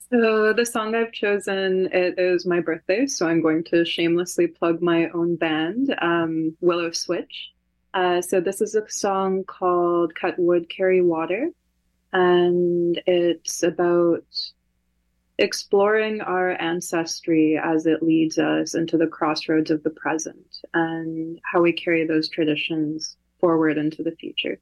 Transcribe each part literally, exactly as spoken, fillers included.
So the song I've chosen, it is my birthday, so I'm going to shamelessly plug my own band, um, Willow Switch. Uh, so this is a song called Cut Wood, Carry Water, and it's about exploring our ancestry as it leads us into the crossroads of the present and how we carry those traditions forward into the future.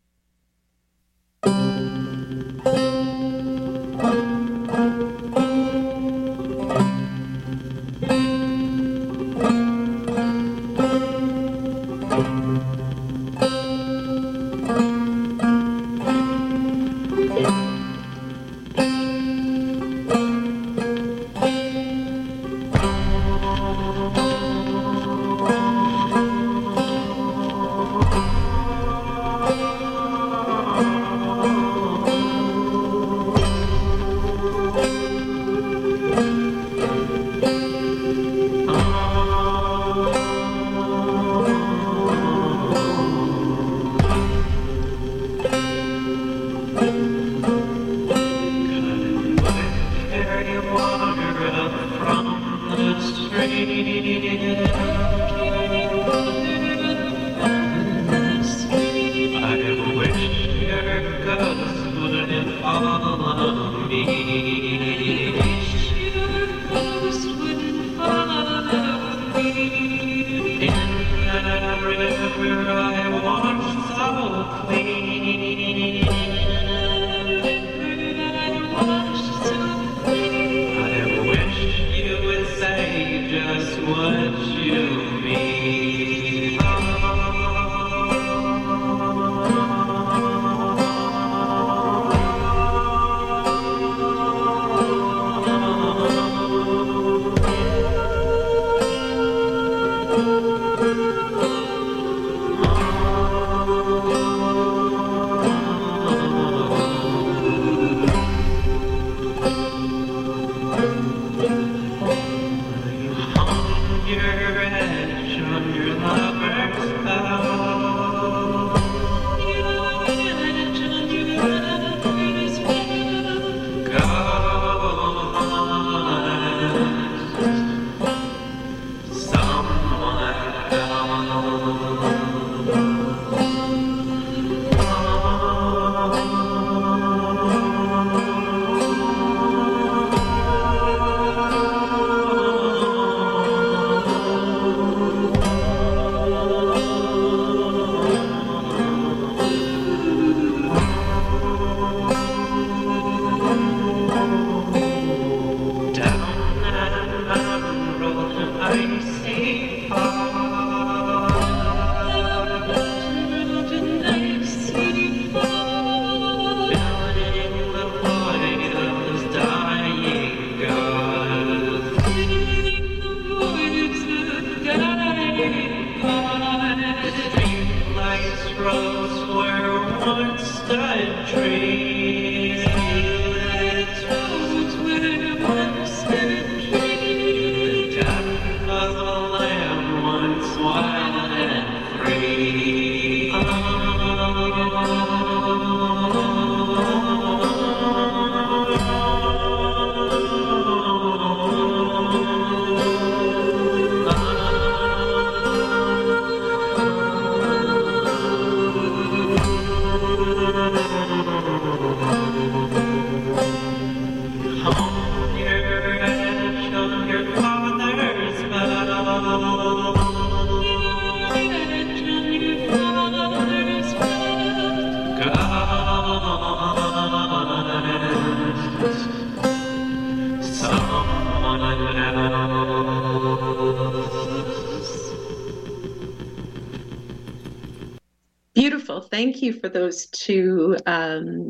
Beautiful. Thank you for those two um,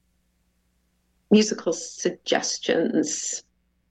musical suggestions.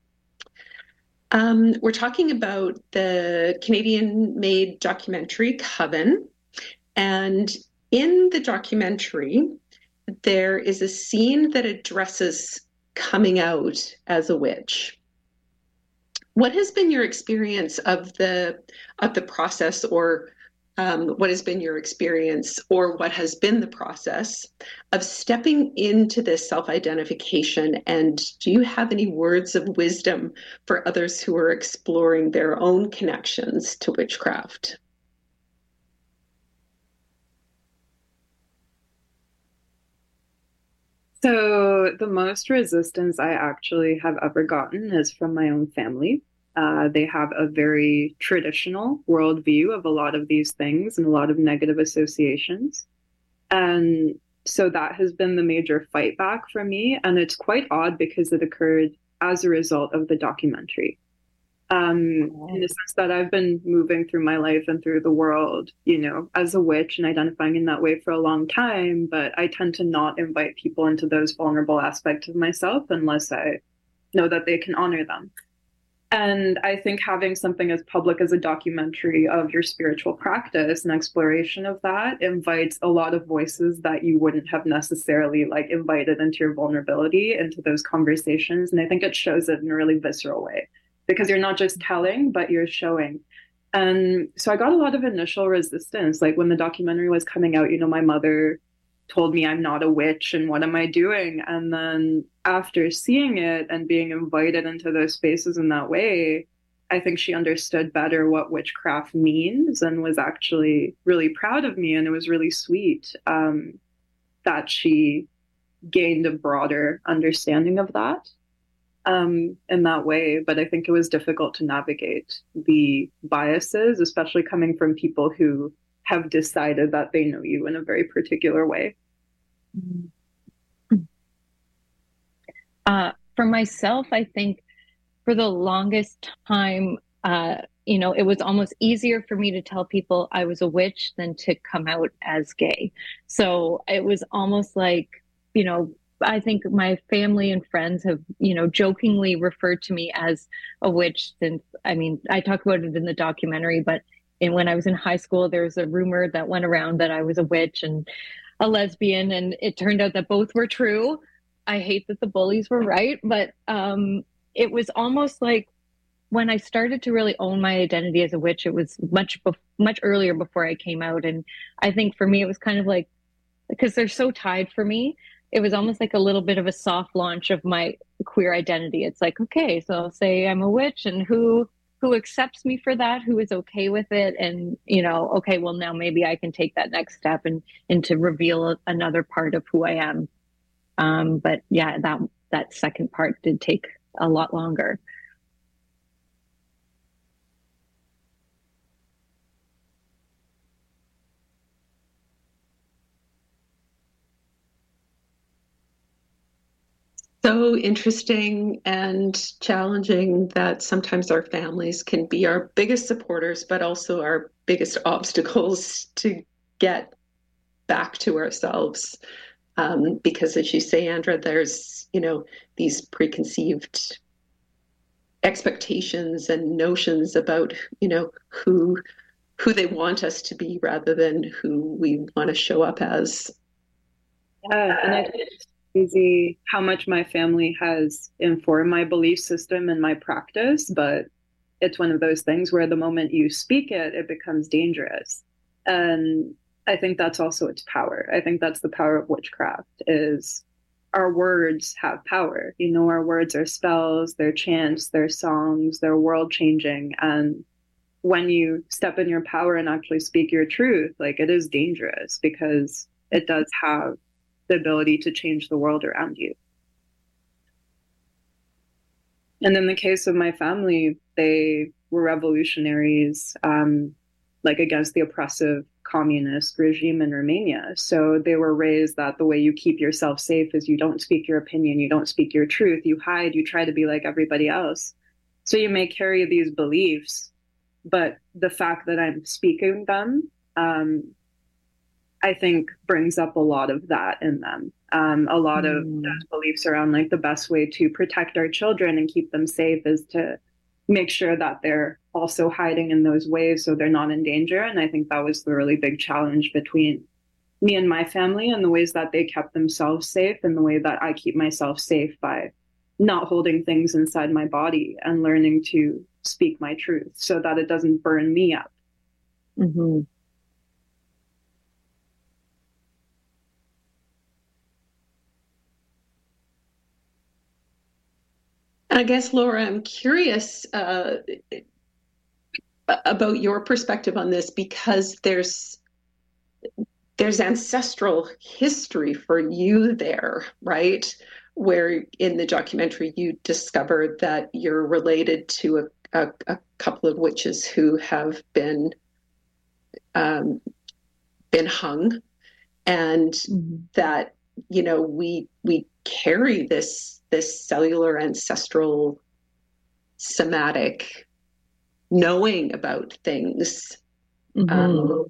Um, we're talking about the Canadian-made documentary Coven, and in the documentary, there is a scene that addresses coming out as a witch. What has been your experience of the of the process, or um, what has been your experience, or what has been the process of stepping into this self-identification? And do you have any words of wisdom for others who are exploring their own connections to witchcraft? So the most resistance I actually have ever gotten is from my own family. Uh, they have a very traditional worldview of a lot of these things and a lot of negative associations. And so that has been the major fight back for me. And it's quite odd because it occurred as a result of the documentary. Um, in the sense that I've been moving through my life and through the world, you know, as a witch and identifying in that way for a long time, but I tend to not invite people into those vulnerable aspects of myself unless I know that they can honor them. And I think having something as public as a documentary of your spiritual practice and exploration of that invites a lot of voices that you wouldn't have necessarily like invited into your vulnerability, into those conversations. And I think it shows it in a really visceral way because you're not just telling, but you're showing. And so I got a lot of initial resistance. Like when the documentary was coming out, you know, my mother told me I'm not a witch and what am I doing? And then after seeing it and being invited into those spaces in that way, I think she understood better what witchcraft means and was actually really proud of me. And it was really sweet um, that she gained a broader understanding of that um, in that way. But I think it was difficult to navigate the biases, especially coming from people who have decided that they know you in a very particular way. Uh, for myself, I think for the longest time, uh, you know, it was almost easier for me to tell people I was a witch than to come out as gay. So it was almost like, you know, I think my family and friends have, you know, jokingly referred to me as a witch since, I mean, I talk about it in the documentary, but and when I was in high school, there was a rumor that went around that I was a witch and a lesbian, and it turned out that both were true. I hate that the bullies were right, but um, it was almost like when I started to really own my identity as a witch, it was much, be- much earlier before I came out. And I think for me, it was kind of like, because they're so tied for me, it was almost like a little bit of a soft launch of my queer identity. It's like, okay, so I'll say I'm a witch, and who who accepts me for that, who is okay with it. And, you know, okay, well, now maybe I can take that next step and, and to reveal another part of who I am. Um, but yeah, that, that second part did take a lot longer. So interesting and challenging that sometimes our families can be our biggest supporters, but also our biggest obstacles to get back to ourselves. Um, because as you say, Andra, there's, you know, these preconceived expectations and notions about, you know, who who they want us to be rather than who we want to show up as. Yeah, and I think it's crazy how much my family has informed my belief system and my practice, but it's one of those things where the moment you speak it, it becomes dangerous. And I think that's also its power. I think that's the power of witchcraft is our words have power. You know, our words are spells, they're chants, they're songs, they're world changing. And when you step in your power and actually speak your truth, like it is dangerous because it does have the ability to change the world around you. And in the case of my family, they were revolutionaries, um, like against the oppressive communist regime in Romania. So they were raised that the way you keep yourself safe is you don't speak your opinion, you don't speak your truth, you hide, you try to be like everybody else. So you may carry these beliefs, but the fact that I'm speaking them, um, I think brings up a lot of that in them. Um, a lot of Mm. those beliefs around like the best way to protect our children and keep them safe is to make sure that they're also hiding in those ways so they're not in danger. And I think that was the really big challenge between me and my family and the ways that they kept themselves safe and the way that I keep myself safe by not holding things inside my body and learning to speak my truth so that it doesn't burn me up. Mm-hmm. I guess, Laura, I'm curious uh, about your perspective on this, because there's there's ancestral history for you there, right? Where in the documentary you discovered that you're related to a, a, a couple of witches who have been um, been hung, and mm-hmm. that, you know, we we carry this this cellular ancestral somatic knowing about things. Mm-hmm. Um,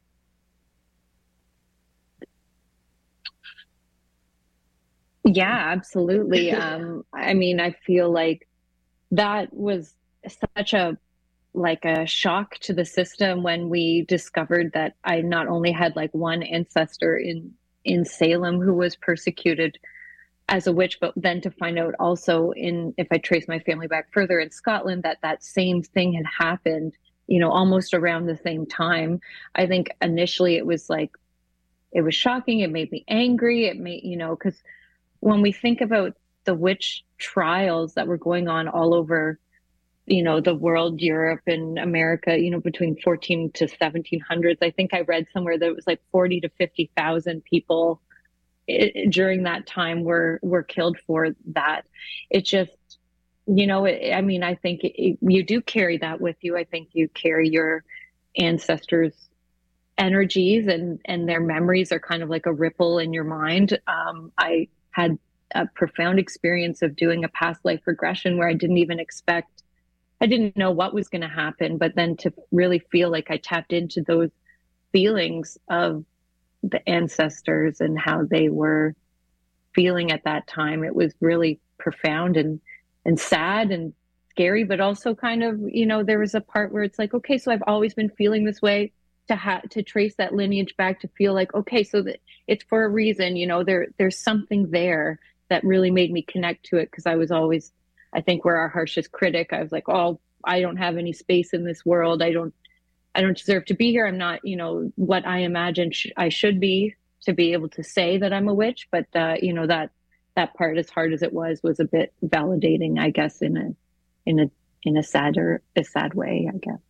yeah, absolutely. Um, I mean, I feel like that was such a like a shock to the system when we discovered that I not only had like one ancestor in in Salem who was persecuted as a witch, but then to find out also in, if I trace my family back further, in Scotland, that that same thing had happened, you know, almost around the same time. I think initially it was like, it was shocking. It made me angry. It made, you know, because when we think about the witch trials that were going on all over, you know, the world, Europe and America, you know, between fourteen to seventeen hundreds, I think I read somewhere that it was like forty to fifty thousand people it, during that time were were killed for that. It just, you know, it, I mean, I think it, you do carry that with you. I think you carry your ancestors' energies, and and their memories are kind of like a ripple in your mind. Um, I had a profound experience of doing a past life regression where I didn't even expect, I didn't know what was going to happen, but then to really feel like I tapped into those feelings of the ancestors and how they were feeling at that time. It was really profound and and sad and scary, but also kind of, you know, there was a part where it's like, okay, so I've always been feeling this way, to have to trace that lineage back, to feel like, okay, so that it's for a reason, you know, there there's something there that really made me connect to it, because I was always, I think, we're our harshest critic. I was like, oh, I don't have any space in this world. I don't I don't deserve to be here. I'm not, you know, what I imagine sh- I should be to be able to say that I'm a witch. But, uh, you know, that that part, as hard as it was, was a bit validating, I guess, in a in a in a sadder, a sad way, I guess.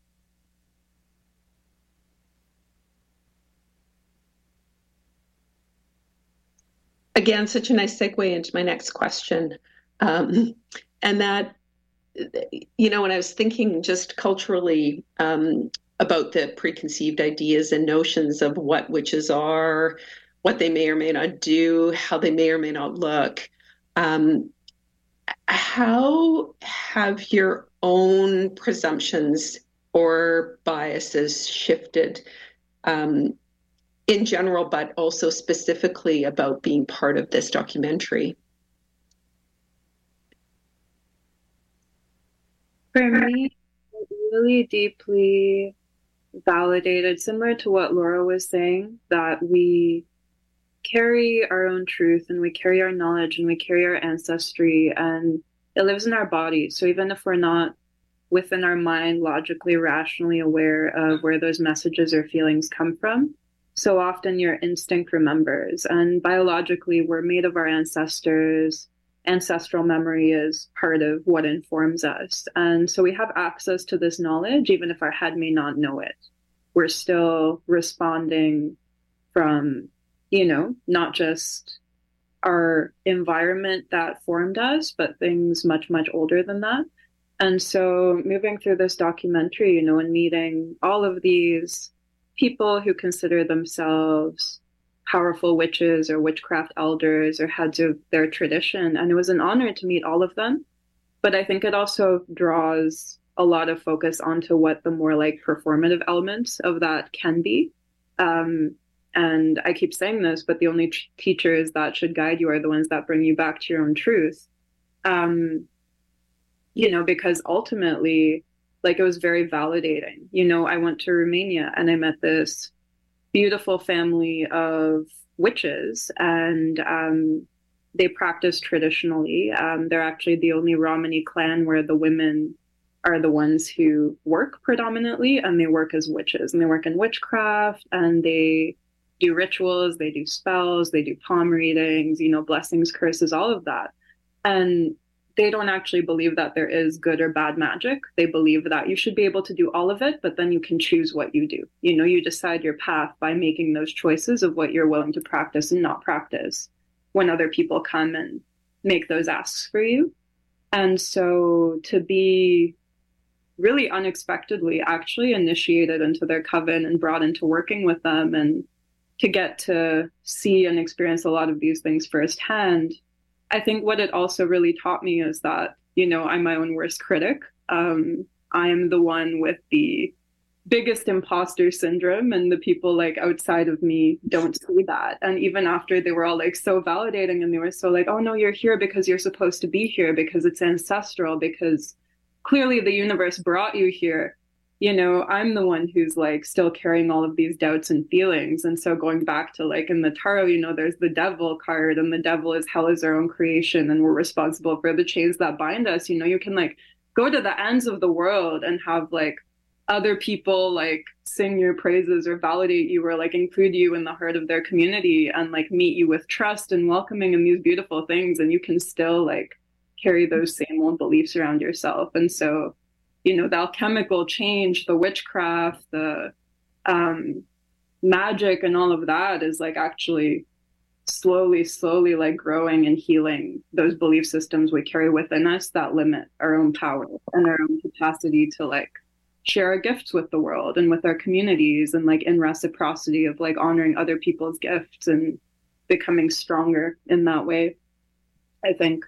Again, such a nice segue into my next question. Um, and that, you know, when I was thinking just culturally um, about the preconceived ideas and notions of what witches are, what they may or may not do, how they may or may not look, um, how have your own presumptions or biases shifted um, in general, but also specifically about being part of this documentary? For me, it really deeply validated, similar to what Laura was saying, that we carry our own truth and we carry our knowledge and we carry our ancestry, and it lives in our bodies. So even if we're not within our mind logically, rationally aware of where those messages or feelings come from, so often your instinct remembers. And biologically, we're made of our ancestors. Ancestral memory is part of what informs us. And so we have access to this knowledge, even if our head may not know it. We're still responding from, you know, not just our environment that formed us, but things much, much older than that. And so moving through this documentary, you know, and meeting all of these people who consider themselves powerful witches or witchcraft elders or heads of their tradition. And it was an honor to meet all of them. But I think it also draws a lot of focus onto what the more like performative elements of that can be. Um, and I keep saying this, but the only t- teachers that should guide you are the ones that bring you back to your own truth. Um, you know, because ultimately, like, it was very validating. You know, I went to Romania and I met this beautiful family of witches, and um, they practice traditionally. Um, they're actually the only Romani clan where the women are the ones who work predominantly, and they work as witches, and they work in witchcraft, and they do rituals, they do spells, they do palm readings, you know, blessings, curses, all of that. And they don't actually believe that there is good or bad magic. They believe that you should be able to do all of it, but then you can choose what you do. You know, you decide your path by making those choices of what you're willing to practice and not practice when other people come and make those asks for you. And so to be really unexpectedly actually initiated into their coven and brought into working with them, and to get to see and experience a lot of these things firsthand, I think what it also really taught me is that, you know, I'm my own worst critic. Um, I'm the one with the biggest imposter syndrome, and the people like outside of me don't see that. And even after they were all like so validating, and they were so like, oh no, you're here because you're supposed to be here, because it's ancestral, because clearly the universe brought you here. You know, I'm the one who's like still carrying all of these doubts and feelings. And so going back to like in the tarot, you know, there's the devil card, and the devil is hell is our own creation, and we're responsible for the chains that bind us. You know, you can like go to the ends of the world and have like other people like sing your praises or validate you or like include you in the heart of their community and like meet you with trust and welcoming and these beautiful things. And you can still like carry those same old beliefs around yourself. And so, you know, the alchemical change, the witchcraft, the um, magic and all of that is like actually slowly, slowly like growing and healing those belief systems we carry within us that limit our own power and our own capacity to like share our gifts with the world and with our communities, and like in reciprocity of like honoring other people's gifts and becoming stronger in that way, I think.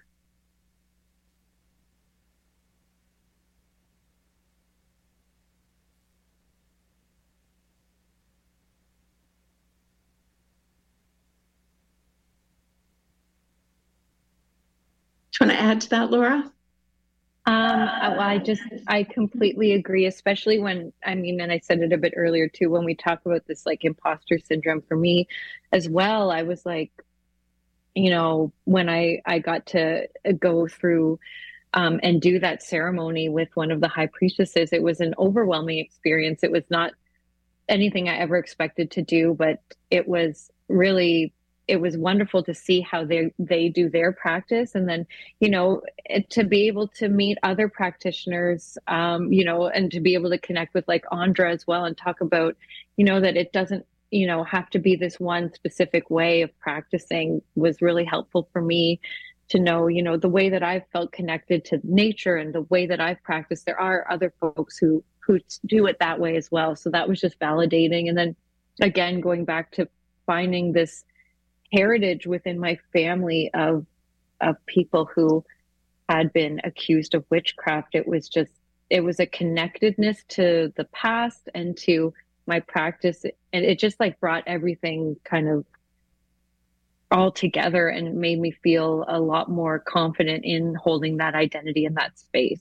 Do you want to add to that, Laura? Um, well, I just, I completely agree, especially when, I mean, and I said it a bit earlier too, when we talk about this like imposter syndrome for me as well, I was like, you know, when I, I got to go through um, and do that ceremony with one of the high priestesses, it was an overwhelming experience. It was not anything I ever expected to do, but it was really, it was wonderful to see how they they do their practice, and then, you know, to be able to meet other practitioners, um, you know, and to be able to connect with like Andra as well, and talk about, you know, that it doesn't, you know, have to be this one specific way of practicing was really helpful for me to know, you know, the way that I've felt connected to nature and the way that I've practiced, there are other folks who who do it that way as well. So that was just validating. And then again, going back to finding this heritage within my family of of people who had been accused of witchcraft, it was just, it was a connectedness to the past and to my practice, and it just like brought everything kind of all together and made me feel a lot more confident in holding that identity in that space.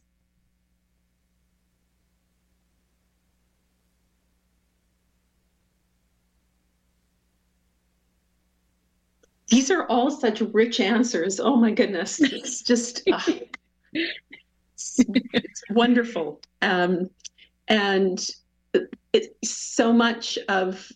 These are all such rich answers. Oh my goodness. It's just, uh, it's, it's wonderful. Um, and it, so much of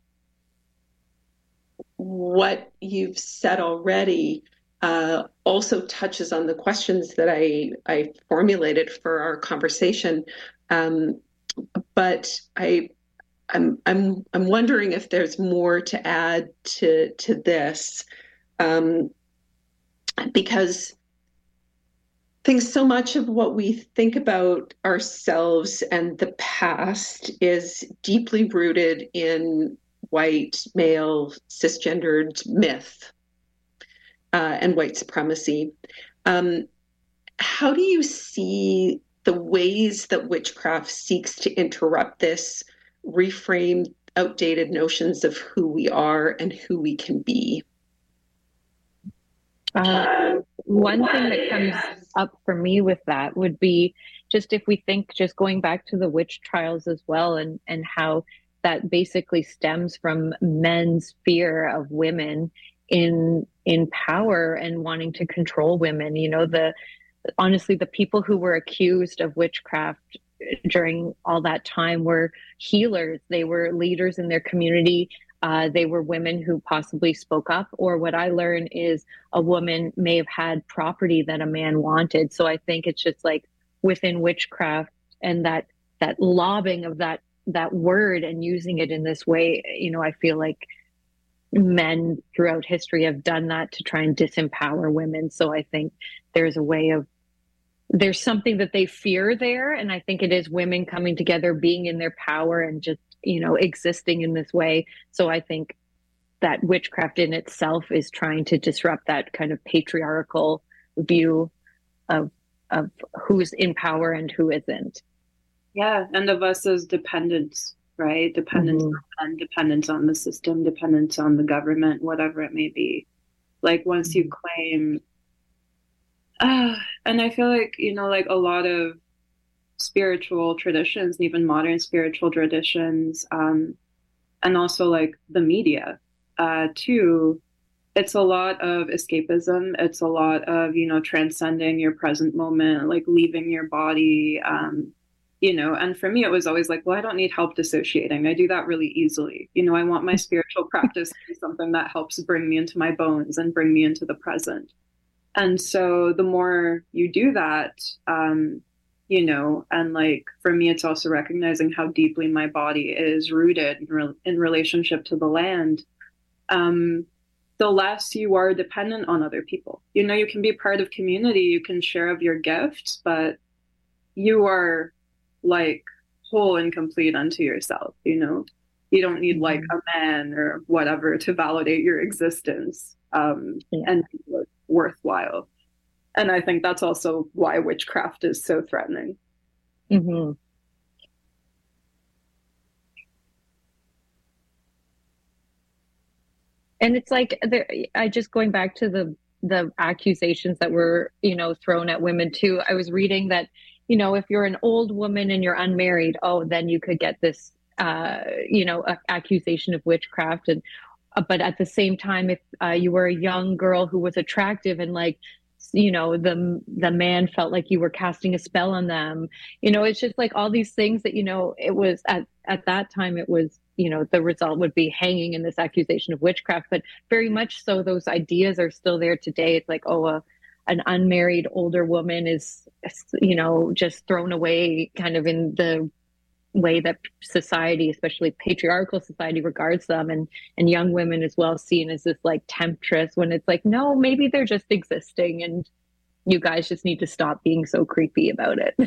what you've said already uh, also touches on the questions that I, I formulated for our conversation. Um, but I, I'm I'm I'm wondering if there's more to add to to this, um, because I think so much of what we think about ourselves and the past is deeply rooted in white, male, cisgendered myth uh, and white supremacy. Um, how do you see the ways that witchcraft seeks to interrupt this, reframe outdated notions of who we are and who we can be? Uh, one thing that comes up for me with that would be just if we think, just going back to the witch trials as well, and, and how that basically stems from men's fear of women in in power and wanting to control women. You know, the honestly, the people who were accused of witchcraft during all that time were healers. They were leaders in their community. uh, they were women who possibly spoke up. Or what I learned is a woman may have had property that a man wanted. So I think it's just like within witchcraft, and that that lobbing of that that word and using it in this way, you know, I feel like men throughout history have done that to try and disempower women. So I think there's a way of, there's something that they fear there. And I think it is women coming together, being in their power and just, you know, existing in this way. So I think that witchcraft in itself is trying to disrupt that kind of patriarchal view of of who's in power and who isn't. Yeah, and of us as dependents, right? Dependence Mm-hmm. on dependence on the system, dependence on the government, whatever it may be. Like once you claim, uh, and I feel like, you know, like a lot of spiritual traditions, and even modern spiritual traditions, um, and also like the media, uh, too. It's a lot of escapism. It's a lot of, you know, transcending your present moment, like leaving your body, um, you know, and for me, it was always like, well, I don't need help dissociating. I do that really easily. You know, I want my spiritual practice to be something that helps bring me into my bones and bring me into the present. And so the more you do that, um, you know, and like for me, it's also recognizing how deeply my body is rooted in, re- in relationship to the land. Um, the less you are dependent on other people. You know, you can be part of community, you can share of your gifts, but you are like whole and complete unto yourself, you know? You don't need like a man or whatever to validate your existence um, Yeah. and be worthwhile. And I think that's also why witchcraft is so threatening. Mm-hmm. And it's like, there, I just going back to the the accusations that were, you know, thrown at women too. I was reading that, you know, if you're an old woman and you're unmarried, oh, then you could get this, uh, you know, a, accusation of witchcraft. And uh, but at the same time, if uh, you were a young girl who was attractive and like, you know, the the man felt like you were casting a spell on them, you know, it's just like all these things that, you know, it was at at that time it was, you know, the result would be hanging in this accusation of witchcraft. But very much so, those ideas are still there today. It's like, oh, a, an unmarried older woman is, you know, just thrown away kind of in the way that society, especially patriarchal society, regards them, and and young women as well, seen as this like temptress, when it's like, no, maybe they're just existing and you guys just need to stop being so creepy about it.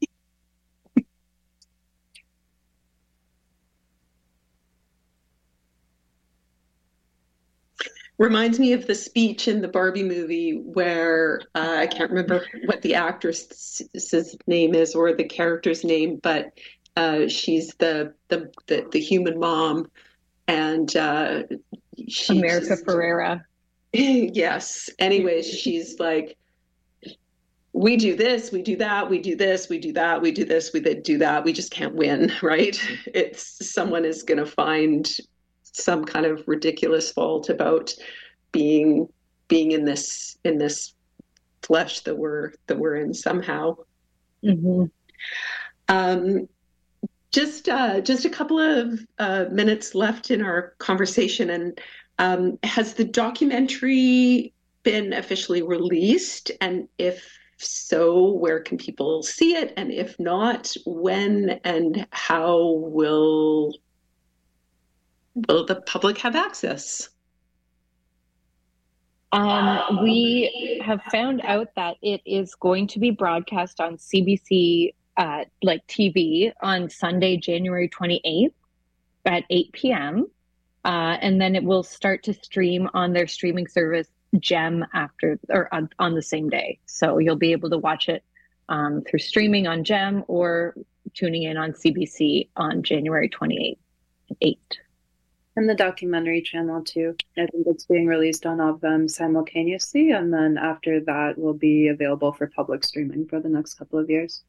Reminds me of the speech in the Barbie movie where uh, I can't remember what the actress's name is or the character's name, but uh, she's the, the the the human mom, and uh, she America just, Ferrera. Yes. Anyways, she's like, we do this, we do that, we do this, we do that, we do this, we do that. We just can't win, right? It's someone is going to find some kind of ridiculous fault about being being in this in this flesh that we're that we're in somehow. Mm-hmm. Um, just uh, just a couple of uh, minutes left in our conversation, and um, has the documentary been officially released? And if so, where can people see it? And if not, when and how will will the public have access? Um, we have found out that it is going to be broadcast on C B C, uh, like T V, on Sunday, January twenty-eighth at eight p.m. Uh, and then it will start to stream on their streaming service Gem after or on, on the same day. So you'll be able to watch it um, through streaming on Gem or tuning in on C B C on January twenty-eighth at eight. And the documentary channel too. I think it's being released on all of them simultaneously, and then after that will be available for public streaming for the next couple of years.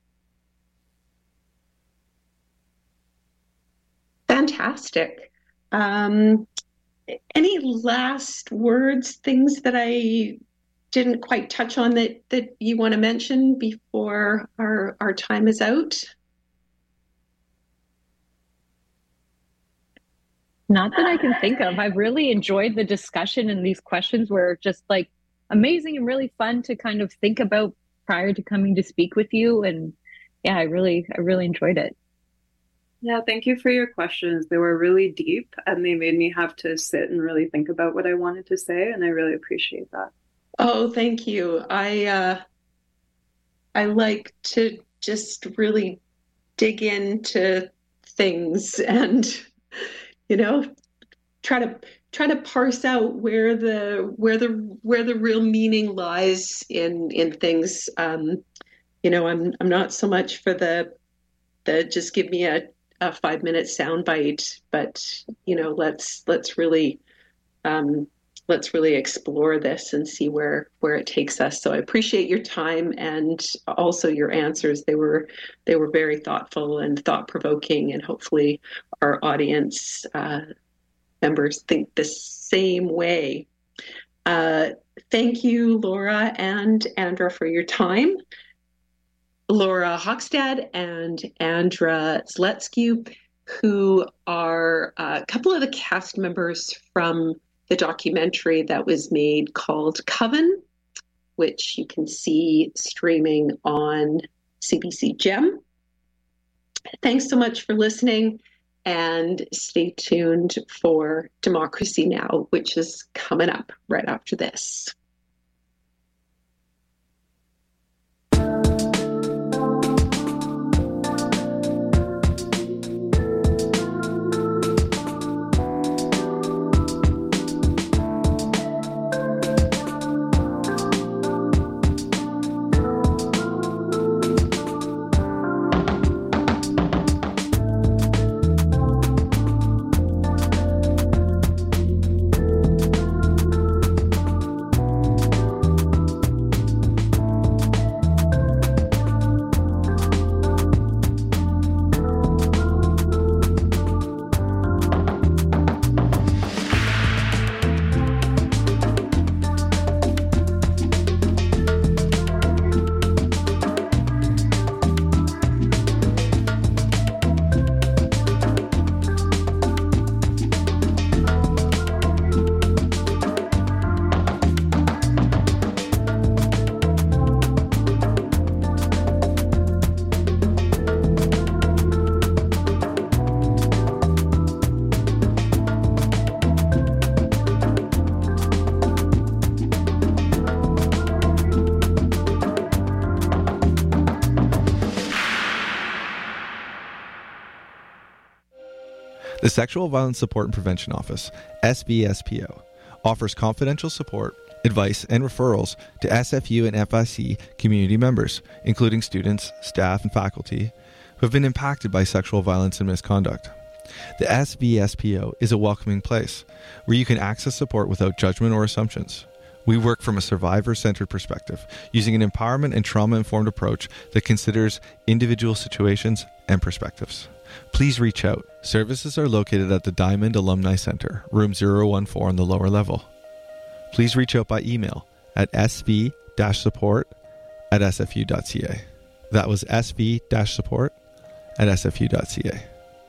Fantastic. Um, any last words, things that I didn't quite touch on that, that you want to mention before our, our time is out? Not that I can think of. I've really enjoyed the discussion, and these questions were just like amazing and really fun to kind of think about prior to coming to speak with you. And yeah, I really, I really enjoyed it. Yeah, thank you for your questions. They were really deep and they made me have to sit and really think about what I wanted to say, and I really appreciate that. Oh, thank you. I uh, I like to just really dig into things and, you know, try to try to parse out where the where the where the real meaning lies in in things. Um, you know, I'm I'm not so much for the the just give me a, a five minute soundbite, but you know, let's let's really um, let's really explore this and see where where it takes us. So I appreciate your time and also your answers. They were they were very thoughtful and thought provoking, and hopefully our audience uh, members think the same way. Uh, thank you, Laura and Andra, for your time. Laura Hochstad and Andra Zletsky, who are a couple of the cast members from the documentary that was made called Coven, which you can see streaming on C B C Gem. Thanks so much for listening, and stay tuned for Democracy Now!, which is coming up right after this. The Sexual Violence Support and Prevention Office, S V S P O, offers confidential support, advice, and referrals to S F U and F I C community members, including students, staff, and faculty who have been impacted by sexual violence and misconduct. The S V S P O is a welcoming place where you can access support without judgment or assumptions. We work from a survivor-centered perspective, using an empowerment and trauma-informed approach that considers individual situations and perspectives. Please reach out. Services are located at the Diamond Alumni Center, room zero one four on the lower level. Please reach out by email at s v dash support at s f u dot c a. That was s v dash support at s f u dot c a.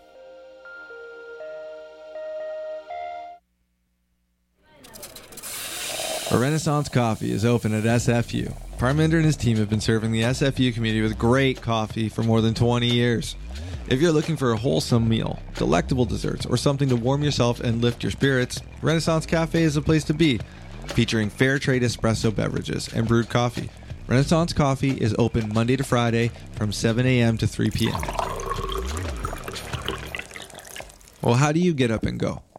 A Renaissance Coffee is open at S F U. Parminder and his team have been serving the S F U community with great coffee for more than twenty years. If you're looking for a wholesome meal, delectable desserts, or something to warm yourself and lift your spirits, Renaissance Cafe is the place to be. Featuring fair trade espresso beverages and brewed coffee, Renaissance Coffee is open Monday to Friday from seven a.m. to three p.m. Well, how do you get up and go?